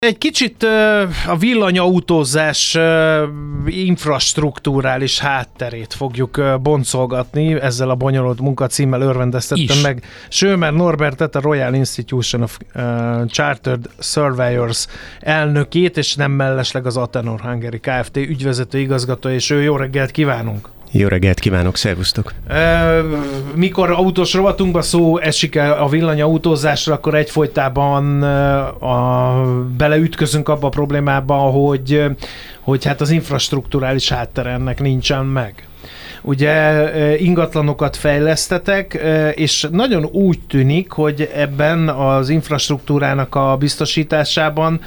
Egy kicsit a villanyautózás infrastruktúrális hátterét fogjuk boncolgatni, ezzel a bonyolult munkacímmel örvendeztettem meg Schömer Norbertet, a Royal Institution of Chartered Surveyors elnökét, és nem mellesleg az Attenor Hungary Kft. Ügyvezető igazgatója, és jó reggelt kívánunk! Jó reggelt kívánok, szervusztok! Mikor autós rovatunkban szó esik a villanyautózásra, akkor egyfolytában beleütközünk abba a problémába, hogy hát az infrastrukturális háttere ennek nincsen meg. Ugye ingatlanokat fejlesztetek, és nagyon úgy tűnik, hogy ebben az infrastruktúrának a biztosításában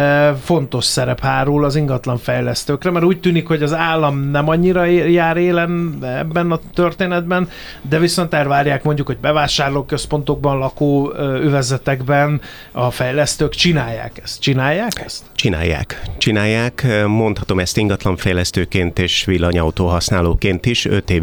fontos szerep hárul az ingatlanfejlesztőkre, mert úgy tűnik, hogy az állam nem annyira jár élen ebben a történetben, de viszont elvárják mondjuk, hogy bevásárlóközpontokban, lakóövezetekben a fejlesztők csinálják ezt. Csinálják ezt? Csinálják. Mondhatom ezt ingatlanfejlesztőként és villanyautó használóként is.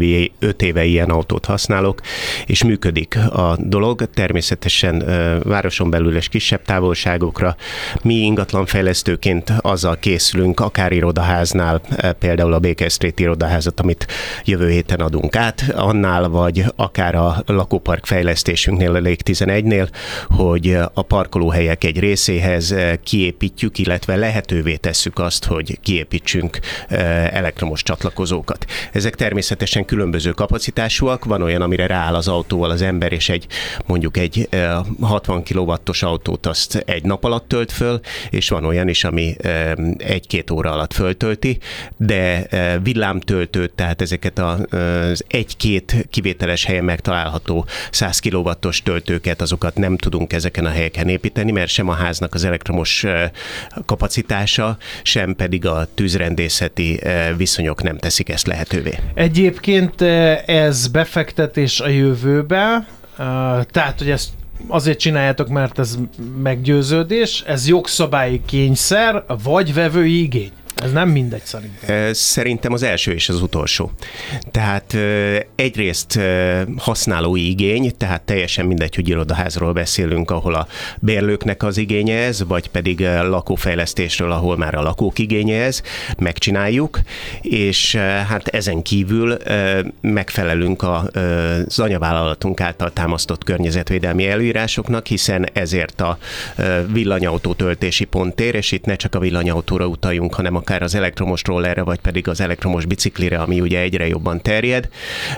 5 éve ilyen autót használok, és működik a dolog. Természetesen városon belül és kisebb távolságokra. Mi ingatlanfejlesztőként azzal készülünk, akár irodaháznál, például a Baker Street irodaházat, amit jövő héten adunk át, annál, vagy akár a lakópark fejlesztésünknél, a Lég 11-nél, hogy a parkolóhelyek egy részéhez kiépítjük, illetve lehetővé tesszük azt, hogy kiépítsünk elektromos csatlakozókat. Ezek természetesen különböző kapacitásúak, van olyan, amire rááll az autóval az ember, és mondjuk egy 60 kW-os autót azt egy nap alatt tölt föl, és van olyan is, ami 1-2 óra alatt föltölti, de villámtöltőt, tehát ezeket az 1-2 kivételes helyen megtalálható 100 kW-os töltőket, azokat nem tudunk ezeken a helyeken építeni, mert sem a háznak az elektromos kapacitása, sem pedig a tűzrendészeti viszonyok nem teszik ezt lehetővé. Egyébként ez befektetés a jövőbe, tehát, hogy ezt azért csináljátok, mert ez meggyőződés, ez jogszabályi kényszer, vagy vevői igény? Ez nem mindegy szerintem. Szerintem az első és az utolsó. Tehát egyrészt használói igény, tehát teljesen mindegy, hogy irodaházról beszélünk, ahol a bérlőknek az igénye ez, vagy pedig lakófejlesztésről, ahol már a lakók igénye ez, megcsináljuk, és hát ezen kívül megfelelünk az anyavállalatunk által támasztott környezetvédelmi előírásoknak, hiszen ezért a villanyautó töltési pontér, és itt ne csak a villanyautóra utaljunk, hanem akár az elektromos rollerre, vagy pedig az elektromos biciklire, ami ugye egyre jobban terjed.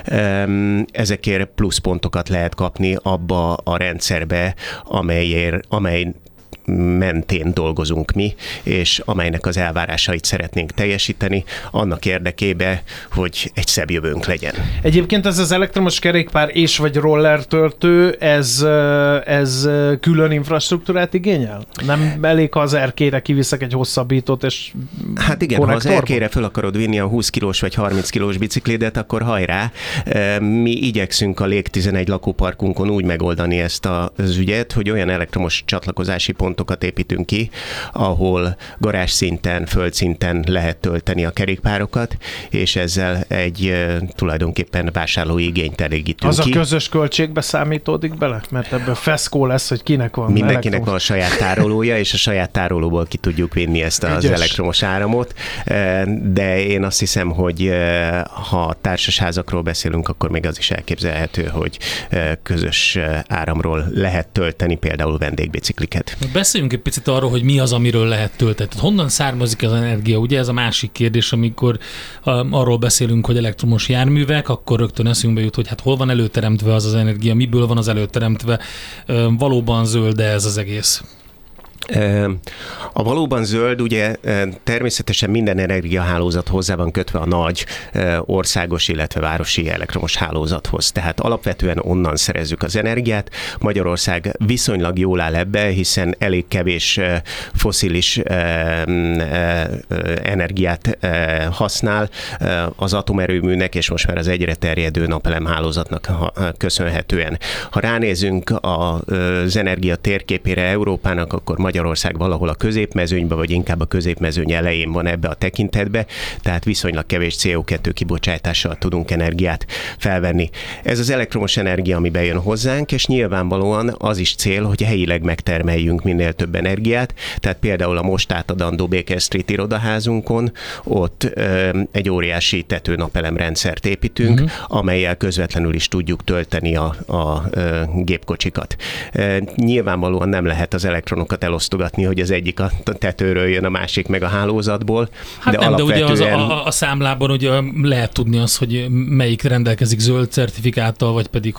Ezekért pluszpontokat lehet kapni abba a rendszerbe, amely mentén dolgozunk mi, és amelynek az elvárásait szeretnénk teljesíteni, annak érdekében, hogy egy szebb jövőnk legyen. Egyébként ez az elektromos kerékpár és vagy roller töltő, ez külön infrastruktúrát igényel? Nem elég, ha az erkére kiviszek egy hosszabbítót, és hát igen, ha az erkére föl akarod vinni a 20 kilós vagy 30 kilós biciklidet, akkor hajrá! Mi igyekszünk a Lég 11 lakóparkunkon úgy megoldani ezt az ügyet, hogy olyan elektromos csatlakozási pontokat építünk ki, ahol garázsszinten, földszinten lehet tölteni a kerékpárokat, és ezzel egy tulajdonképpen vásárlói igényt elégítünk ki. Az ki. a közös költségbe számítódik bele? Mert ebből feszkó lesz, hogy kinek van mindenkinek van a saját tárolója, és a saját tárolóból ki tudjuk vinni ezt az elektromos áramot, de én azt hiszem, hogy ha társasházakról beszélünk, akkor még az is elképzelhető, hogy közös áramról lehet tölteni például vendégbicikliket. Beszéljünk egy picit arról, hogy mi az, amiről lehet tölteni. Honnan származik az energia? Ugye ez a másik kérdés, amikor arról beszélünk, hogy elektromos járművek, akkor rögtön eszünkbe jut, hogy hát hol van előteremtve az energia, miből van az előteremtve, valóban zöld ez az egész? A valóban zöld, ugye természetesen minden energiahálózat hozzá van kötve a nagy országos, illetve városi elektromos hálózathoz. Tehát alapvetően onnan szerezzük az energiát. Magyarország viszonylag jól áll ebbe, hiszen elég kevés fosszilis energiát használ az atomerőműnek, és most már az egyre terjedő napelemhálózatnak köszönhetően. Ha ránézünk az energia térképére Európának, akkor Magyarország valahol a középmezőnyben, vagy inkább a középmezőny elején van ebbe a tekintetbe, tehát viszonylag kevés CO2 kibocsátással tudunk energiát felvenni. Ez az elektromos energia, ami bejön hozzánk, és nyilvánvalóan az is cél, hogy helyileg megtermeljünk minél több energiát, tehát például a most átadandó Baker Street irodaházunkon, ott egy óriási tetőnapelemrendszert építünk, amellyel közvetlenül is tudjuk tölteni a gépkocsikat. Nyilvánvalóan nem lehet az elektronokat elosztogatni, hogy az egyik a tetőről jön, a másik meg a hálózatból. Hát de nem, alapvetően... de ugye a számlában ugye lehet tudni azt, hogy melyik rendelkezik zöld certifikáttal, vagy pedig,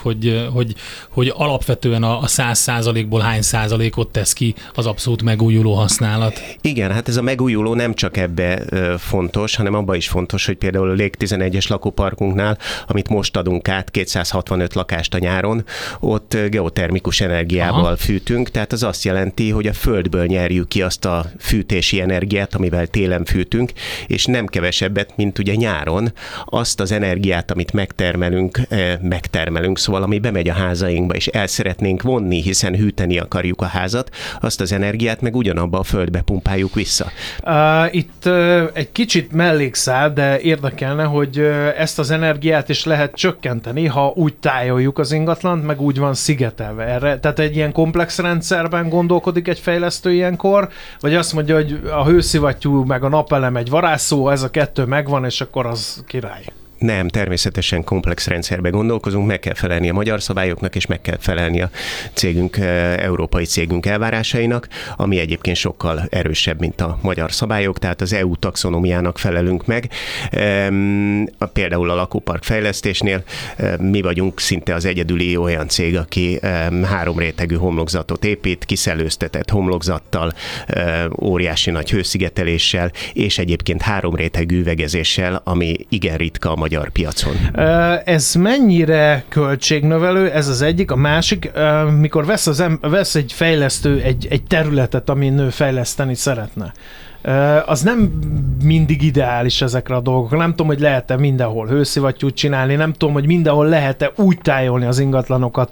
hogy alapvetően a 100%-ból hány százalékot tesz ki az abszolút megújuló használat. Igen, hát ez a megújuló nem csak ebbe fontos, hanem abban is fontos, hogy például a Lég 11-es lakóparkunknál, amit most adunk át, 265 lakást a nyáron, ott geotermikus energiával fűtünk, tehát az azt jelenti, hogy a földből nyerjük ki azt a fűtési energiát, amivel télen fűtünk, és nem kevesebbet, mint ugye nyáron, azt az energiát, amit megtermelünk, szóval ami bemegy a házainkba, és el szeretnénk vonni, hiszen hűteni akarjuk a házat, azt az energiát meg ugyanabba a földbe pumpáljuk vissza. Itt egy kicsit mellékszál, de érdekelne, hogy ezt az energiát is lehet csökkenteni, ha úgy tájoljuk az ingatlant, meg úgy van szigetelve erre. Tehát egy ilyen komplex rendszerben gondolkodik egy fejlesztő ilyenkor, vagy azt mondja, hogy a hőszivattyú meg a napelem egy varázsszó, ez a kettő megvan, és akkor az király. Nem, természetesen komplex rendszerbe gondolkozunk, meg kell felelni a magyar szabályoknak, és meg kell felelni a cégünk, európai cégünk elvárásainak, ami egyébként sokkal erősebb, mint a magyar szabályok, tehát az EU taxonomiának felelünk meg. Például a lakópark fejlesztésnél mi vagyunk szinte az egyedüli olyan cég, aki 3 rétegű homlokzatot épít, kiszelőztetett homlokzattal, óriási nagy hőszigeteléssel, és egyébként 3 rétegű üvegezéssel, ami igen ritka a magyar piacon. Ez mennyire költségnövelő? Ez az egyik. A másik, mikor vesz egy fejlesztő egy területet, amin ő fejleszteni szeretne, az nem mindig ideális ezekre a dolgokra. Nem tudom, hogy lehet-e mindenhol hőszivattyút csinálni, nem tudom, hogy mindenhol lehet-e úgy tájolni az ingatlanokat,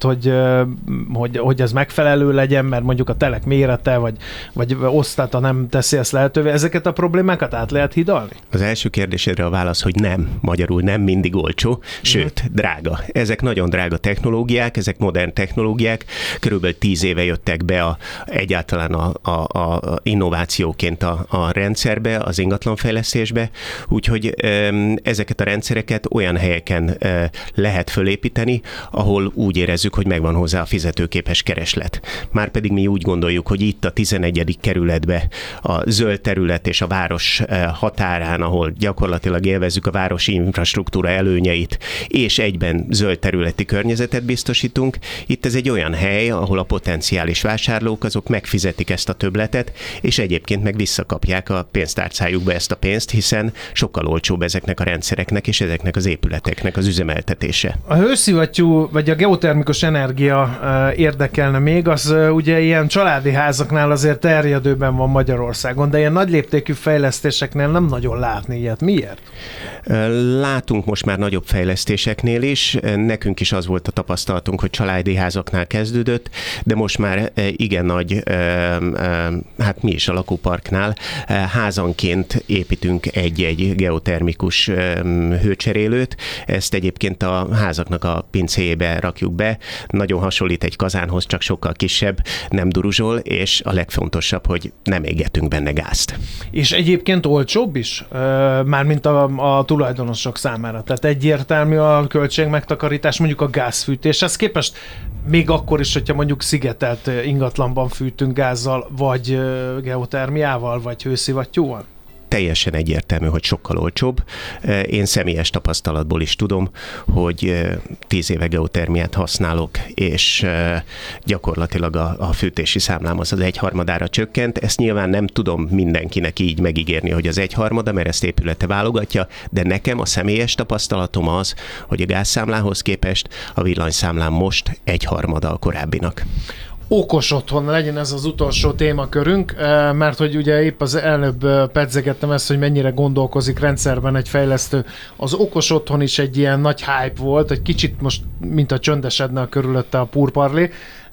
hogy ez megfelelő legyen, mert mondjuk a telek mérete, vagy osztata nem teszi ezt lehetővé. Ezeket a problémákat át lehet hidalni? Az első kérdésedre a válasz, hogy nem. Magyarul nem mindig olcsó, sőt, drága. Ezek nagyon drága technológiák, ezek modern technológiák. Körülbelül 10 éve jöttek be egyáltalán a innovációként a rendszerbe, az ingatlanfejlesztésbe, úgyhogy ezeket a rendszereket olyan helyeken lehet fölépíteni, ahol úgy érezzük, hogy megvan hozzá a fizetőképes kereslet. Márpedig mi úgy gondoljuk, hogy itt a 11. kerületbe a zöld terület és a város határán, ahol gyakorlatilag élvezzük a városi infrastruktúra előnyeit, és egyben zöld területi környezetet biztosítunk. Itt ez egy olyan hely, ahol a potenciális vásárlók azok megfizetik ezt a többletet, és egyébként meg visszakapják a pénztárcájukba ezt a pénzt, hiszen sokkal olcsóbb ezeknek a rendszereknek és ezeknek az épületeknek az üzemeltetése. A hőszivattyú vagy a geotermikus energia érdekelne még, az ugye ilyen családi házaknál azért terjedőben van Magyarországon, de ilyen nagy léptékű fejlesztéseknél nem nagyon látni ilyet. Miért? Látunk most már nagyobb fejlesztéseknél is. Nekünk is az volt a tapasztalatunk, hogy családi házaknál kezdődött, de most már igen nagy, hát mi is a lakóparknál házanként építünk egy geotermikus hőcserélőt. Ezt egyébként a házaknak a pincéjébe rakjuk be. Nagyon hasonlít egy kazánhoz, csak sokkal kisebb, nem duruzsol, és a legfontosabb, hogy nem égetünk benne gázt. És egyébként olcsóbb is? Mármint a tulajdonosok számára. Tehát egyértelmű a költségmegtakarítás mondjuk a gázfűtéshez képest, még akkor is, hogyha mondjuk szigetelt ingatlanban fűtünk gázzal, vagy geotermiával, vagy hőszivattyúval? Teljesen egyértelmű, hogy sokkal olcsóbb. Én személyes tapasztalatból is tudom, hogy 10 éve geotermiát használok, és gyakorlatilag a fűtési számlám az 1/3-ára csökkent. Ezt nyilván nem tudom mindenkinek így megígérni, hogy az 1/3, mert ezt épülete válogatja, de nekem a személyes tapasztalatom az, hogy a gázszámlához képest a villanyszámlám most 1/3 a korábbinak. Okos otthon legyen ez az utolsó témakörünk, mert hogy ugye épp az előbb pedzegettem ezt, hogy mennyire gondolkozik rendszerben egy fejlesztő. Az okos otthon is egy ilyen nagy hype volt, egy kicsit most, mint a csöndesedne a körülötte a purparlé,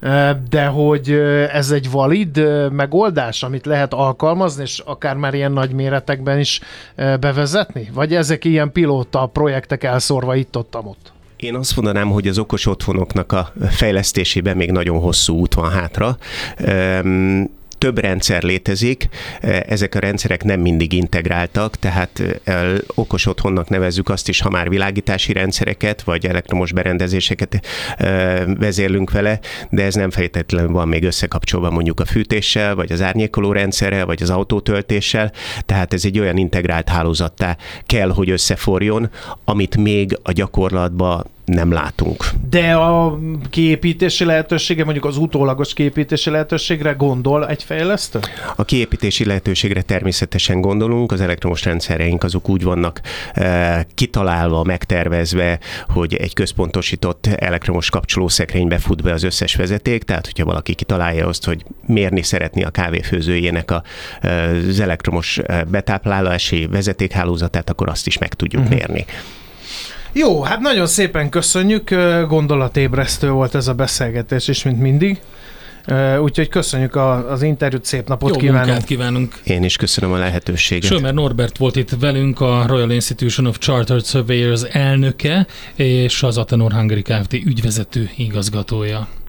de hogy ez egy valid megoldás, amit lehet alkalmazni, és akár már ilyen nagy méretekben is bevezetni? Vagy ezek ilyen pilóta projektek elszórva itt-ott? Én azt mondanám, hogy az okos otthonoknak a fejlesztésében még nagyon hosszú út van hátra. Több rendszer létezik, ezek a rendszerek nem mindig integráltak, tehát okos otthonnak nevezzük azt is, ha már világítási rendszereket, vagy elektromos berendezéseket vezérlünk vele, de ez nem feltétlenül van még összekapcsolva mondjuk a fűtéssel, vagy az árnyékoló rendszerrel, vagy az autótöltéssel, tehát ez egy olyan integrált hálózattá kell, hogy összeforjon, amit még a gyakorlatban nem látunk. De a kiépítési lehetősége, mondjuk az utólagos kiépítési lehetőségre gondol egy fejlesztő? A kiépítési lehetőségre természetesen gondolunk, az elektromos rendszereink azok úgy vannak kitalálva, megtervezve, hogy egy központosított elektromos kapcsolószekrénybe fut be az összes vezeték, tehát hogyha valaki kitalálja azt, hogy mérni szeretné a kávéfőzőjének az elektromos betáplálási vezetékhálózatát, akkor azt is meg tudjuk mérni. Jó, hát nagyon szépen köszönjük, gondolatébresztő volt ez a beszélgetés is, mint mindig. Úgyhogy köszönjük az interjút, szép napot kívánunk. Én is köszönöm a lehetőséget. Sömer Norbert volt itt velünk, a Royal Institution of Chartered Surveyors elnöke, és az Atenor Hungary Kft. Ügyvezető igazgatója.